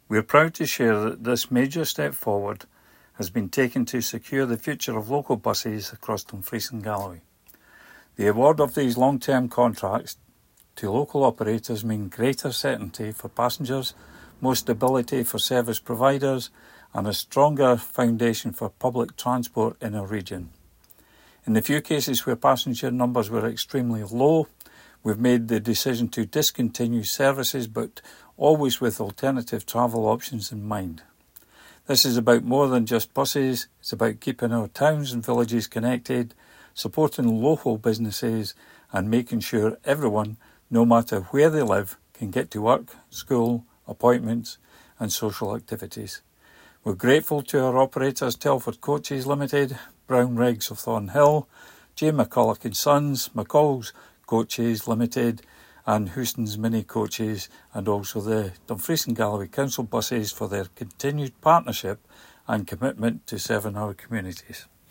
We are proud to share that this major step forward has been taken to secure the future of local buses across Dumfries and Galloway. The award of these long-term contracts to local operators mean greater certainty for passengers, more stability for service providers, and a stronger foundation for public transport in our region. In the few cases where passenger numbers were extremely low, we've made the decision to discontinue services, but always with alternative travel options in mind. This is about more than just buses. It's about keeping our towns and villages connected, supporting local businesses, and making sure everyone, no matter where they live, can get to work, school, appointments, and social activities. We're grateful to our operators Telford Coaches Limited, Brown Riggs of Thornhill, J. McCulloch and Sons, McCall's Coaches Limited, and Houston's Mini Coaches, and also the Dumfries and Galloway Council buses for their continued partnership and commitment to serving our communities.